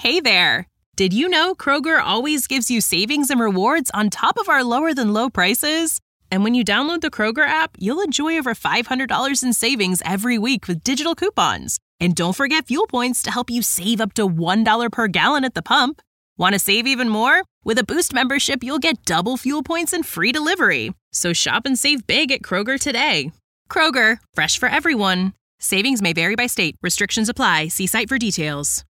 Hey there! Did you know Kroger always gives you savings and rewards on top of our lower-than-low prices? And when you download the Kroger app, you'll enjoy over $500 in savings every week with digital coupons. And don't forget fuel points to help you save up to $1 per gallon at the pump. Want to save even more? With a Boost membership, you'll get double fuel points and free delivery. So shop and save big at Kroger today. Kroger, fresh for everyone. Savings may vary by state. Restrictions apply. See site for details.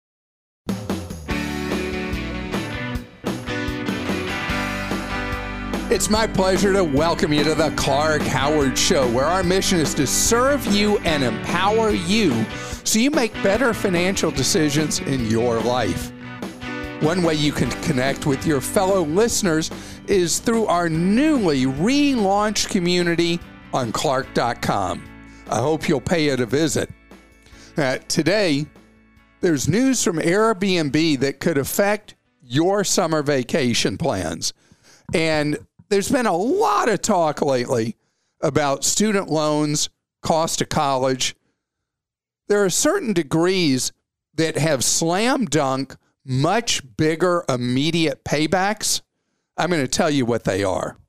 It's my pleasure to welcome you to the Clark Howard Show, where our mission is to serve you and empower you so you make better financial decisions in your life. One way you can connect with your fellow listeners is through our newly relaunched community on Clark.com. I hope you'll pay it a visit. Today, there's news from Airbnb that could affect your summer vacation plans. And there's been a lot of talk lately about student loans, cost of college. There are certain degrees that have slam dunk much bigger immediate paybacks. I'm going to tell you what they are.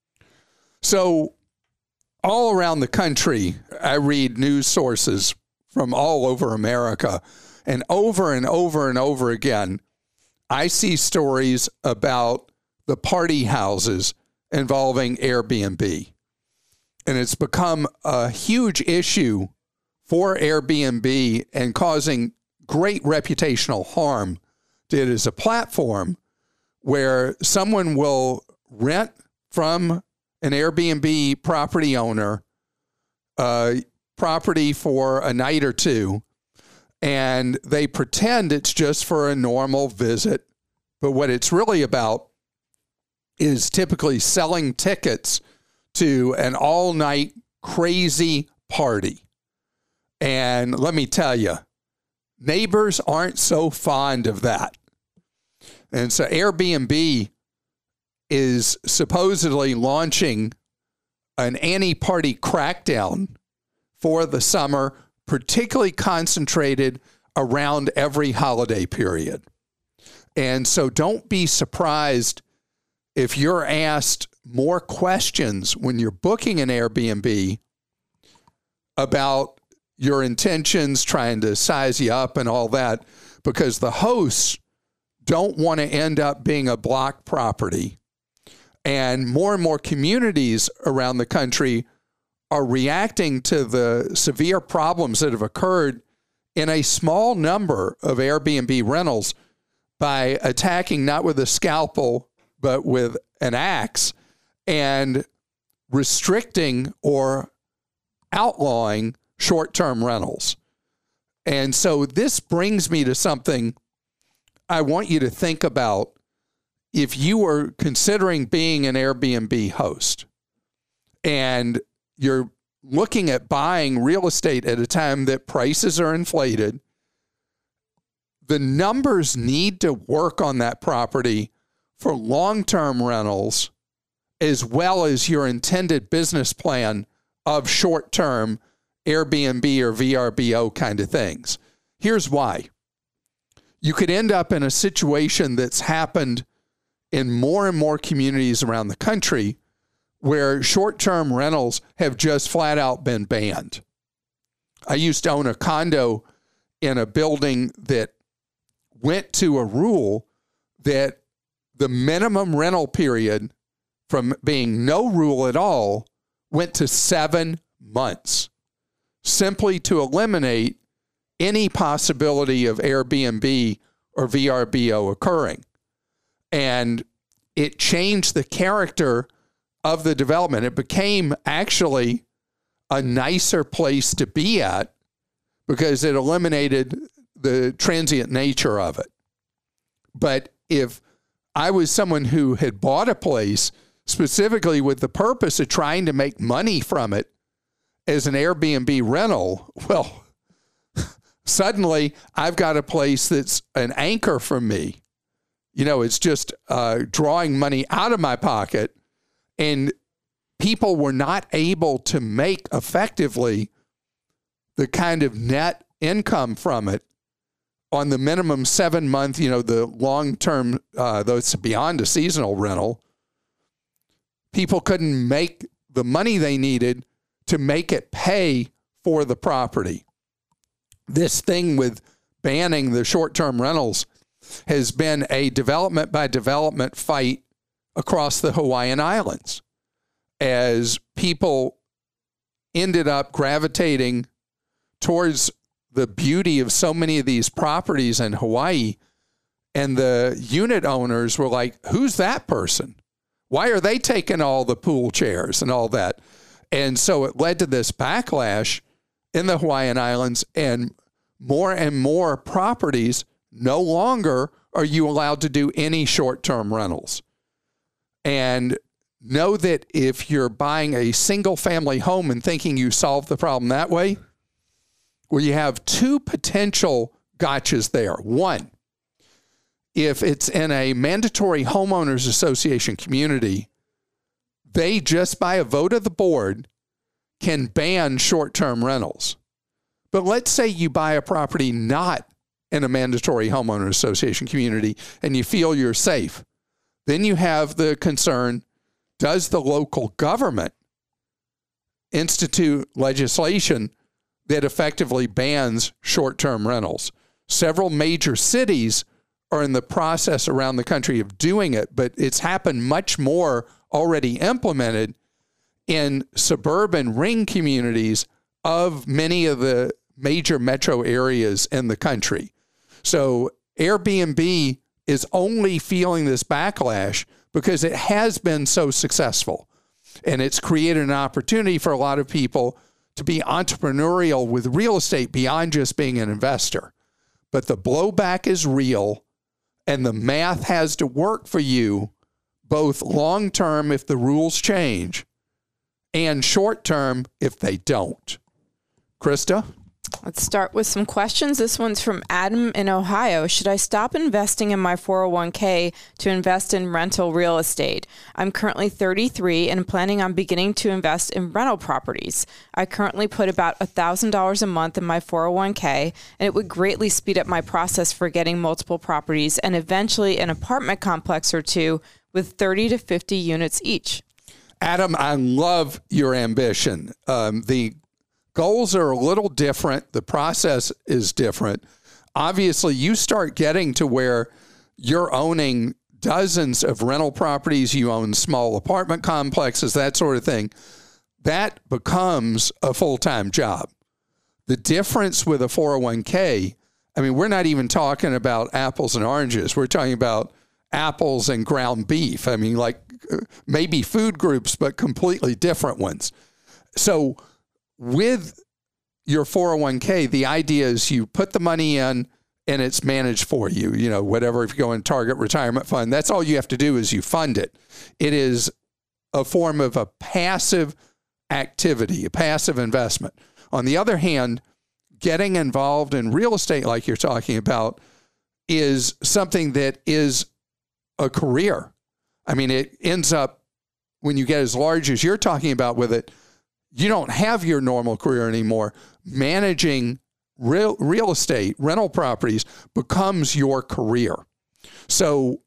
So all around the country, I read news sources from all over America, and over and over and over again, I see stories about the party houses involving Airbnb. And it's become a huge issue for Airbnb and causing great reputational harm to it as a platform where someone will rent from an Airbnb property owner property for a night or two, and they pretend it's just for a normal visit. But what it's really about is typically selling tickets to an all-night crazy party. And let me tell you, neighbors aren't so fond of that. And so Airbnb is supposedly launching an anti-party crackdown for the summer, particularly concentrated around every holiday period. And so don't be surprised if you're asked more questions when you're booking an Airbnb about your intentions, trying to size you up and all that, because the hosts don't want to end up being a block property. And more communities around the country are reacting to the severe problems that have occurred in a small number of Airbnb rentals by attacking not with a scalpel, but with an axe, and restricting or outlawing short-term rentals. And so this brings me to something I want you to think about if you were considering being an Airbnb host and you're looking at buying real estate at a time that prices are inflated. The numbers need to work on that property for long-term rentals, as well as your intended business plan of short-term Airbnb or VRBO kind of things. Here's why. You could end up in a situation that's happened in more and more communities around the country where short-term rentals have just flat out been banned. I used to own a condo in a building that went to a rule that the minimum rental period from being no rule at all went to 7 months, simply to eliminate any possibility of Airbnb or VRBO occurring. And it changed the character of the development. It became actually a nicer place to be at because it eliminated the transient nature of it. But if I was someone who had bought a place specifically with the purpose of trying to make money from it as an Airbnb rental, well, suddenly I've got a place that's an anchor for me. You know, it's just drawing money out of my pocket, and people were not able to make effectively the kind of net income from it on the minimum 7-month, the long-term, though it's beyond a seasonal rental, people couldn't make the money they needed to make it pay for the property. This thing with banning the short-term rentals has been a development by development fight across the Hawaiian Islands as people ended up gravitating towards the beauty of so many of these properties in Hawaii. And the unit owners were like, who's that person? Why are they taking all the pool chairs and all that? And so it led to this backlash in the Hawaiian Islands, and more properties no longer are you allowed to do any short-term rentals. And know that if you're buying a single-family home and thinking you solve the problem that way, well, you have two potential gotchas there. One, if it's in a mandatory homeowners association community, they just by a vote of the board can ban short-term rentals. But let's say you buy a property not in a mandatory homeowners association community and you feel you're safe. Then you have the concern, does the local government institute legislation that effectively bans short-term rentals? Several major cities are in the process around the country of doing it, but it's happened much more already implemented in suburban ring communities of many of the major metro areas in the country. So Airbnb is only feeling this backlash because it has been so successful. And it's created an opportunity for a lot of people to be entrepreneurial with real estate beyond just being an investor. But the blowback is real, and the math has to work for you, both long-term if the rules change, and short-term if they don't. Krista? Let's start with some questions. This one's from Adam in Ohio. Should I stop investing in my 401k to invest in rental real estate? I'm currently 33 and planning on beginning to invest in rental properties. I currently put about $1,000 a month in my 401k, and it would greatly speed up my process for getting multiple properties and eventually an apartment complex or two with 30 to 50 units each. Adam, I love your ambition. The goals are a little different. The process is different. Obviously, you start getting to where you're owning dozens of rental properties, you own small apartment complexes, that sort of thing. That becomes a full-time job. The difference with a 401k, I mean, we're not even talking about apples and oranges. We're talking about apples and ground beef. I mean, like maybe food groups, but completely different ones. So with your 401k, the idea is you put the money in and it's managed for you. You know, whatever, if you go in Target Retirement Fund, that's all you have to do is you fund it. It is a form of a passive activity, a passive investment. On the other hand, getting involved in real estate like you're talking about is something that is a career. I mean, it ends up, when you get as large as you're talking about with it, you don't have your normal career anymore. Managing real estate, rental properties becomes your career. So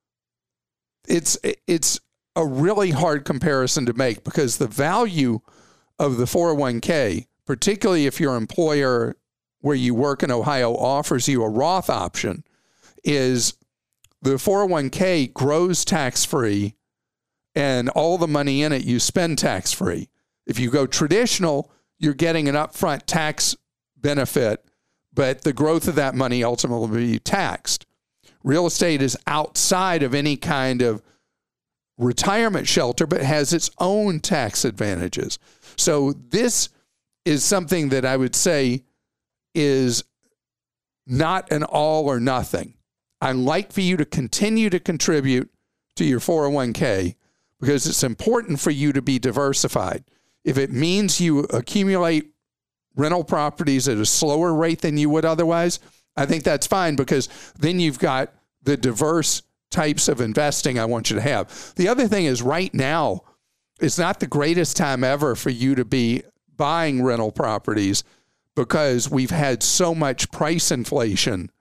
it's a really hard comparison to make because the value of the 401k, particularly if your employer where you work in Ohio offers you a Roth option, is the 401k grows tax-free and all the money in it you spend tax-free. If you go traditional, you're getting an upfront tax benefit, but the growth of that money ultimately will be taxed. Real estate is outside of any kind of retirement shelter, but has its own tax advantages. So this is something that I would say is not an all or nothing. I'd like for you to continue to contribute to your 401k because it's important for you to be diversified. If it means you accumulate rental properties at a slower rate than you would otherwise, I think that's fine because then you've got the diverse types of investing I want you to have. The other thing is right now, it's not the greatest time ever for you to be buying rental properties because we've had so much price inflation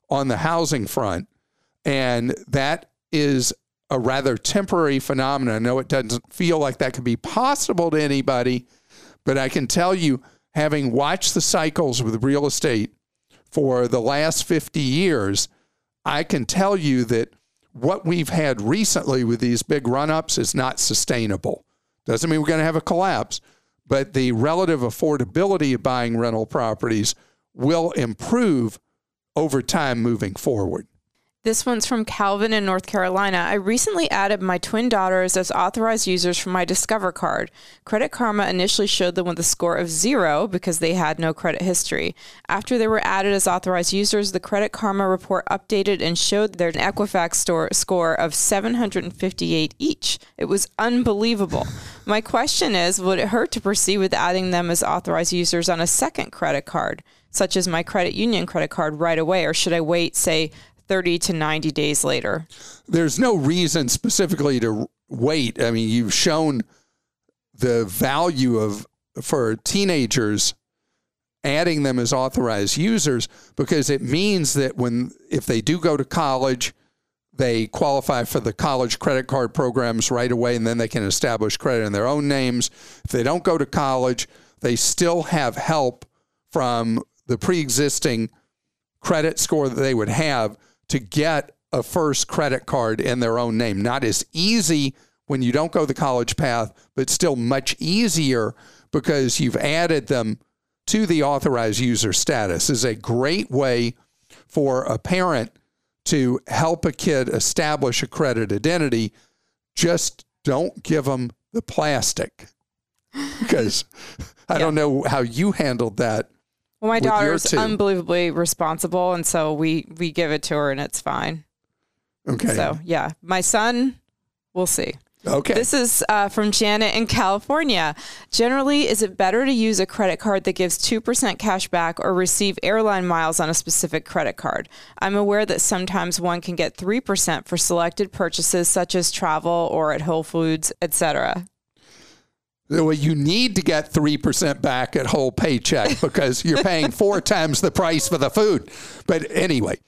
on the housing front. And that is a rather temporary phenomenon. I know it doesn't feel like that could be possible to anybody, but I can tell you, having watched the cycles with real estate for the last 50 years, I can tell you that what we've had recently with these big run-ups is not sustainable. Doesn't mean we're going to have a collapse, but the relative affordability of buying rental properties will improve over time moving forward. This one's from Calvin in North Carolina. I recently added my twin daughters as authorized users for my Discover card. Credit Karma initially showed them with a score of 0 because they had no credit history. After they were added as authorized users, the Credit Karma report updated and showed their Equifax score of 758 each. It was unbelievable. My question is, would it hurt to proceed with adding them as authorized users on a second credit card, such as my credit union credit card, right away, or should I wait, say, 30 to 90 days later? There's no reason specifically to wait. I mean, you've shown the value for teenagers adding them as authorized users, because it means that if they do go to college, they qualify for the college credit card programs right away, and then they can establish credit in their own names. If they don't go to college, they still have help from the pre-existing credit score that they would have to get a first credit card in their own name. Not as easy when you don't go the college path, but still much easier because you've added them to the authorized user status. Is a great way for a parent to help a kid establish a credit identity. Just don't give them the plastic, because I don't know how you handled that. Well, my daughter's unbelievably responsible, and so we give it to her, and it's fine. Okay. So, yeah. My son, we'll see. Okay. This is from Janet in California. Generally, is it better to use a credit card that gives 2% cash back or receive airline miles on a specific credit card? I'm aware that sometimes one can get 3% for selected purchases, such as travel or at Whole Foods, etc. Well, you need to get 3% back at whole paycheck because you're paying 4 times the price for the food. But anyway,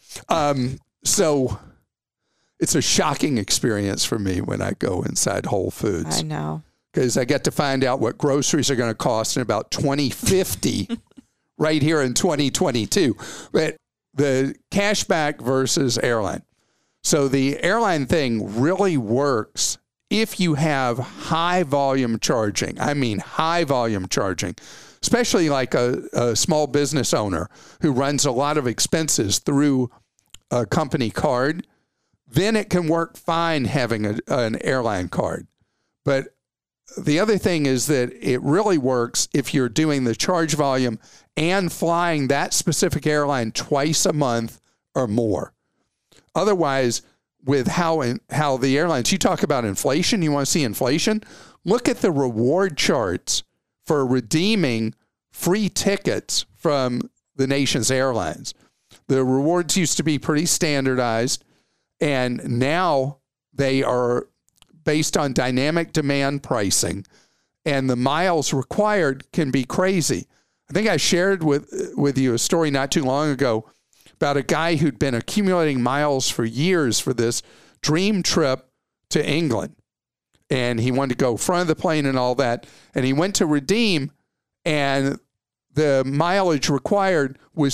so it's a shocking experience for me when I go inside Whole Foods. I know. Because I get to find out what groceries are going to cost in about 2050 right here in 2022. But the cashback versus airline. So the airline thing really works if you have high volume charging. I mean, high volume charging, especially like a small business owner who runs a lot of expenses through a company card, then it can work fine having an airline card. But the other thing is that it really works if you're doing the charge volume and flying that specific airline twice a month or more. Otherwise, with how the airlines, you talk about inflation, you want to see inflation? Look at the reward charts for redeeming free tickets from the nation's airlines. The rewards used to be pretty standardized, and now they are based on dynamic demand pricing, and the miles required can be crazy. I think I shared with you a story not too long ago about a guy who'd been accumulating miles for years for this dream trip to England. And he wanted to go front of the plane and all that. And he went to redeem, and the mileage required was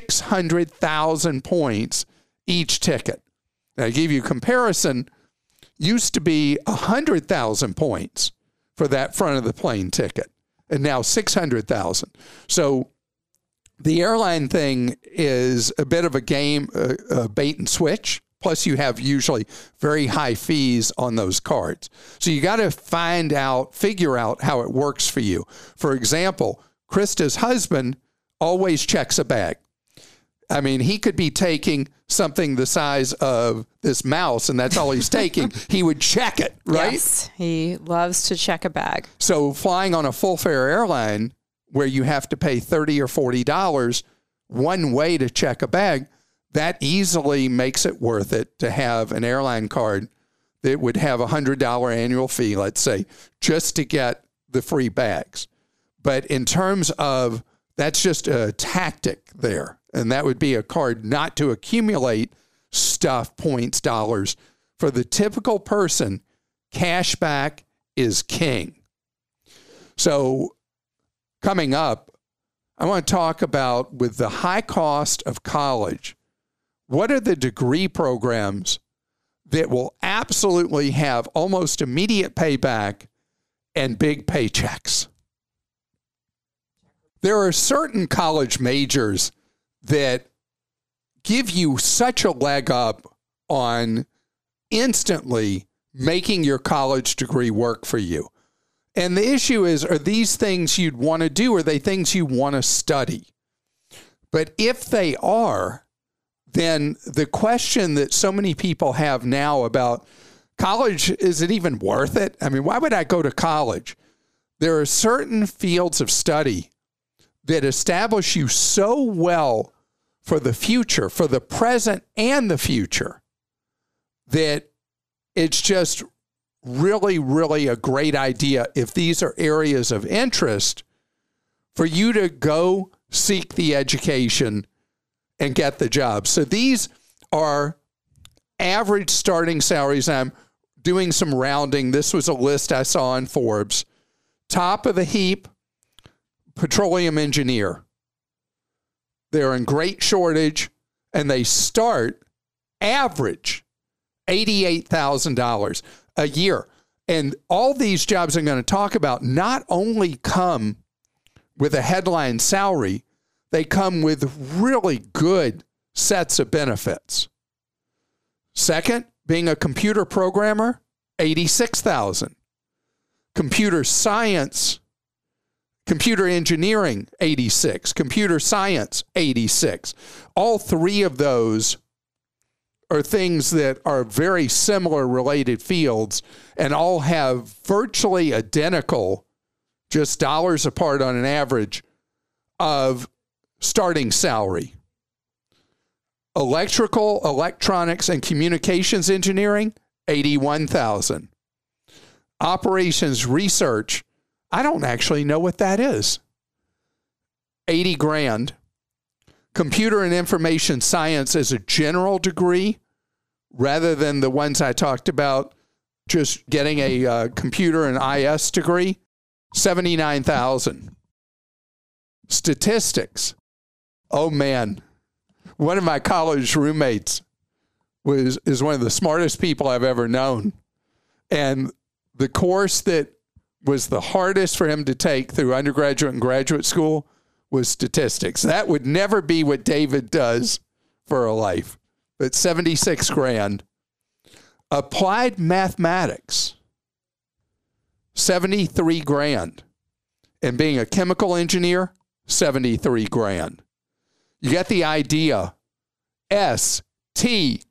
600,000 points each ticket. Now, I give you a comparison. Used to be 100,000 points for that front of the plane ticket, and now 600,000. So the airline thing is a bit of a game, a bait and switch. Plus, you have usually very high fees on those cards. So you got to figure out how it works for you. For example, Krista's husband always checks a bag. I mean, he could be taking something the size of this mouse, and that's all he's taking. He would check it, right? Yes, he loves to check a bag. So flying on a full-fare airline where you have to pay $30 or $40 one way to check a bag, that easily makes it worth it to have an airline card that would have a $100 annual fee, let's say, just to get the free bags. But in terms of, that's just a tactic there. And that would be a card not to accumulate stuff, points, dollars. For the typical person, cashback is king. So coming up, I want to talk about, with the high cost of college, what are the degree programs that will absolutely have almost immediate payback and big paychecks? There are certain college majors that give you such a leg up on instantly making your college degree work for you. And the issue is, are these things you'd want to do? Are they things you want to study? But if they are, then the question that so many people have now about college, is it even worth it? I mean, why would I go to college? There are certain fields of study that establish you so well for the future, for the present and the future, that it's just really, really a great idea, if these are areas of interest, for you to go seek the education and get the job. So these are average starting salaries. I'm doing some rounding. This was a list I saw on Forbes. Top of the heap, petroleum engineer. They're in great shortage, and they start average $88,000 a year. And all these jobs I'm going to talk about not only come with a headline salary, they come with really good sets of benefits. Second, being a computer programmer, $86,000. Computer science, computer engineering, $86,000. Computer science, $86,000. All three of those are things that are very similar related fields and all have virtually identical, just dollars apart on an average, of starting salary. Electrical, electronics, and communications engineering, $81,000. Operations research, I don't actually know what that is. $80,000. Computer and information science as a general degree, rather than the ones I talked about, just getting a computer and IS degree, $79,000. Statistics. Oh man, one of my college roommates is one of the smartest people I've ever known. And the course that was the hardest for him to take through undergraduate and graduate school was statistics. That would never be what David does for a life, but $76,000. Applied mathematics, $73,000. And being a chemical engineer, $73,000. You get the idea. STEM.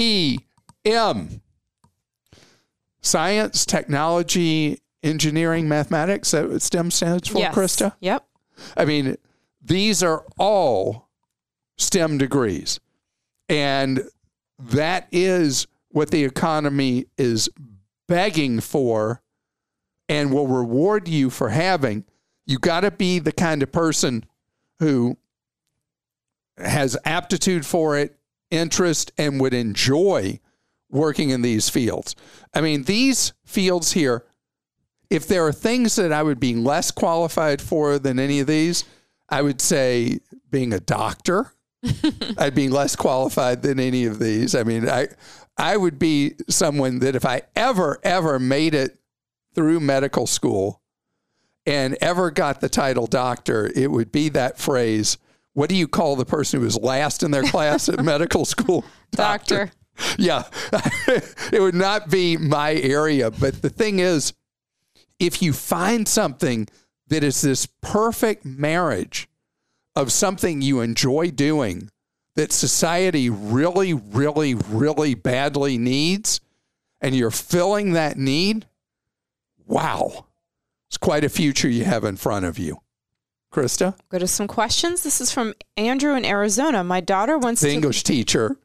Science, technology, engineering, mathematics. Is that what STEM stands for, Yes. Krista? Yep. I mean, these are all STEM degrees. And that is what the economy is begging for and will reward you for having. You got to be the kind of person who has aptitude for it, interest, and would enjoy working in these fields. I mean, these fields here, if there are things that I would be less qualified for than any of these, I would say being a doctor. I'd be less qualified than any of these. I mean, I would be someone that if I ever made it through medical school and ever got the title doctor, it would be that phrase, what do you call the person who was last in their class at medical school? Doctor. Yeah, it would not be my area. But the thing is, if you find something that is this perfect marriage of something you enjoy doing that society really, really, really badly needs, and you're filling that need, wow, it's quite a future you have in front of you. Krista? Go to some questions. This is from Andrew in Arizona. My daughter wants The to... English teacher.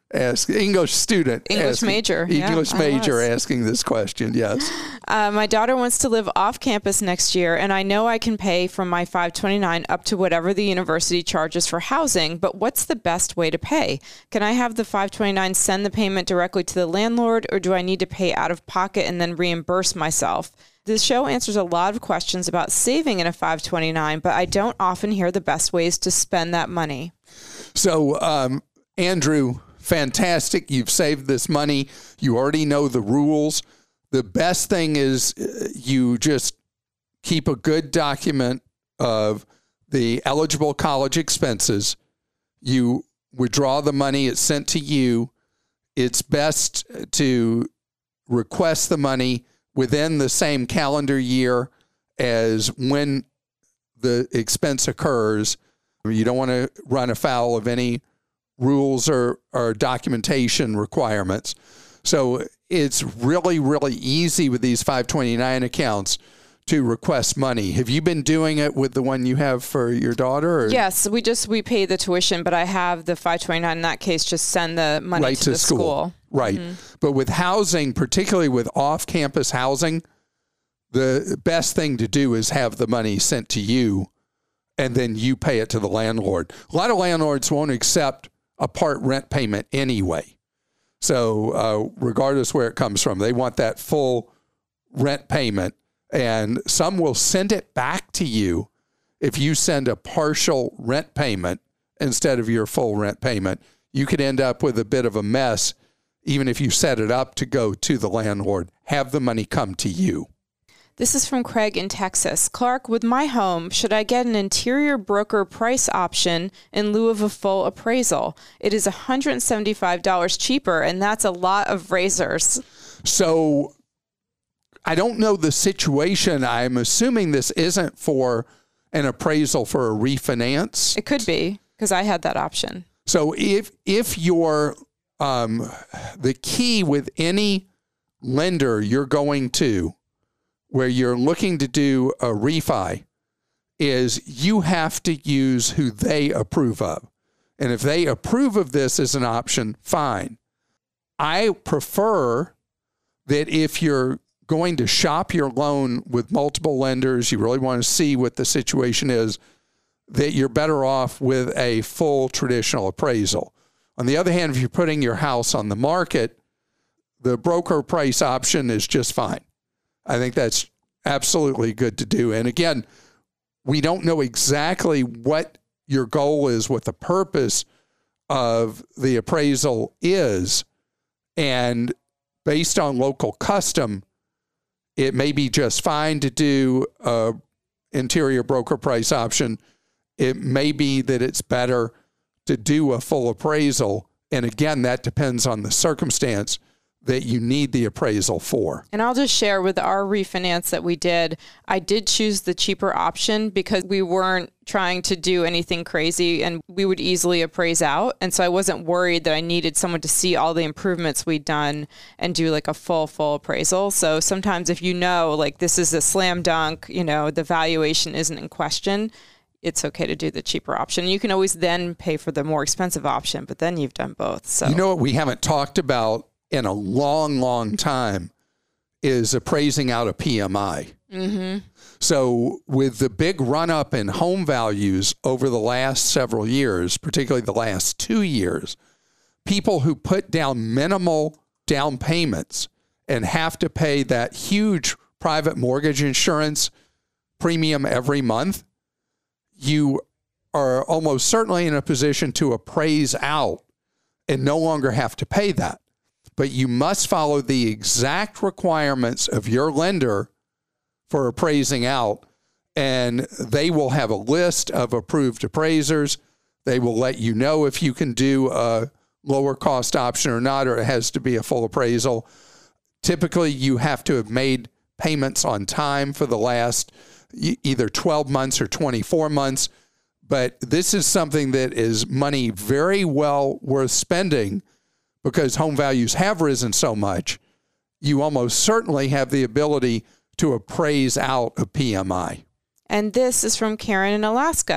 English student. English major. English major asking this question, yes. My daughter wants to live off campus next year, and I know I can pay from my 529 up to whatever the university charges for housing, but what's the best way to pay? Can I have the 529 send the payment directly to the landlord, or do I need to pay out of pocket and then reimburse myself? The show answers a lot of questions about saving in a 529, but I don't often hear the best ways to spend that money. So, Andrew, fantastic. You've saved this money. You already know the rules. The best thing is you just keep a good document of the eligible college expenses. You withdraw the money. It's sent to you. It's best to request the money within the same calendar year as when the expense occurs. You don't want to run afoul of any rules or documentation requirements. So it's really, really easy with these 529 accounts to request money. Have you been doing it with the one you have for your daughter? Or? Yes, we pay the tuition, but I have the 529 in that case, just send the money right to the school. Right. Mm-hmm. But with housing, particularly with off-campus housing, the best thing to do is have the money sent to you and then you pay it to the landlord. A lot of landlords won't accept a part rent payment anyway. So regardless where it comes from, they want that full rent payment. And some will send it back to you if you send a partial rent payment instead of your full rent payment. You could end up with a bit of a mess, even if you set it up to go to the landlord. Have the money come to you. This is from Craig in Texas. Clark, with my home, should I get an interior broker price option in lieu of a full appraisal? It is $175 cheaper, and that's a lot of razors. So I don't know the situation. I'm assuming this isn't for an appraisal for a refinance. It could be, because I had that option. So if you're the key with any lender you're going to, where you're looking to do a refi, is you have to use who they approve of. And if they approve of this as an option, fine. I prefer that if you're going to shop your loan with multiple lenders, you really want to see what the situation is, that you're better off with a full traditional appraisal. On the other hand, if you're putting your house on the market, the broker price option is just fine. I think that's absolutely good to do. And again, we don't know exactly what your goal is, what the purpose of the appraisal is. And based on local custom, it may be just fine to do a interior broker price option. It may be that it's better to do a full appraisal. And again, that depends on the circumstance that you need the appraisal for. And I'll just share with our refinance that we did, I did choose the cheaper option because we weren't trying to do anything crazy and we would easily appraise out. And so I wasn't worried that I needed someone to see all the improvements we'd done and do like a full appraisal. So sometimes if you know, like this is a slam dunk, the valuation isn't in question, it's okay to do the cheaper option. You can always then pay for the more expensive option, but then you've done both. So you know what we haven't talked about in a long, long time is appraising out a PMI. Mm-hmm. So with the big run up in home values over the last several years, particularly the last 2 years, people who put down minimal down payments and have to pay that huge private mortgage insurance premium every month, you are almost certainly in a position to appraise out and no longer have to pay that. But you must follow the exact requirements of your lender for appraising out, and they will have a list of approved appraisers. They will let you know if you can do a lower cost option or not, or it has to be a full appraisal. Typically, you have to have made payments on time for the last either 12 months or 24 months. But this is something that is money very well worth spending because home values have risen so much. You almost certainly have the ability to appraise out a PMI. And this is from Karen in Alaska.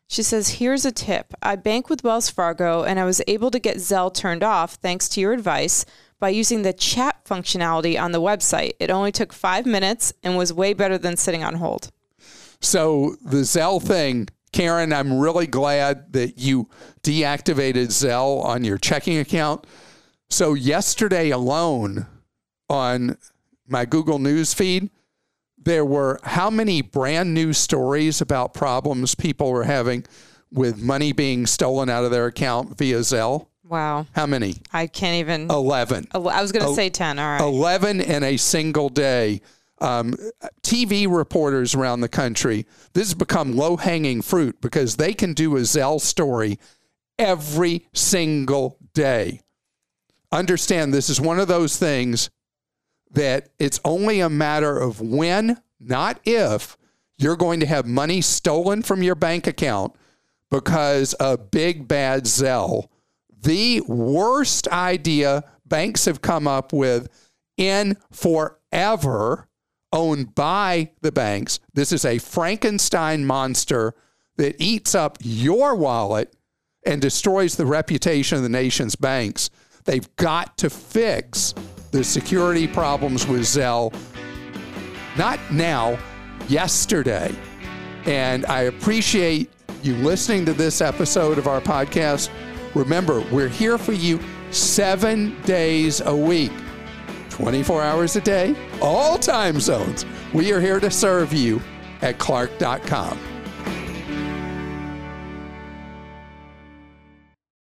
She says, here's a tip. I bank with Wells Fargo, and I was able to get Zelle turned off, thanks to your advice, by using the chat functionality on the website. It only took 5 minutes and was way better than sitting on hold. So the Zelle thing, Karen, I'm really glad that you deactivated Zelle on your checking account. So yesterday alone on my Google News feed, there were how many brand new stories about problems people were having with money being stolen out of their account via Zelle? Wow. How many? I can't even. 11. I was going to say 10. All right. 11 in a single day. TV reporters around the country, this has become low-hanging fruit because they can do a Zelle story every single day. Understand, this is one of those things that it's only a matter of when, not if, you're going to have money stolen from your bank account because of big bad Zelle. The worst idea banks have come up with in forever, owned by the banks. This is a Frankenstein monster that eats up your wallet and destroys the reputation of the nation's banks. They've got to fix the security problems with Zelle, not now, yesterday. And I appreciate you listening to this episode of our podcast. Remember, we're here for you 7 days a week, 24 hours a day, all time zones. We are here to serve you at Clark.com.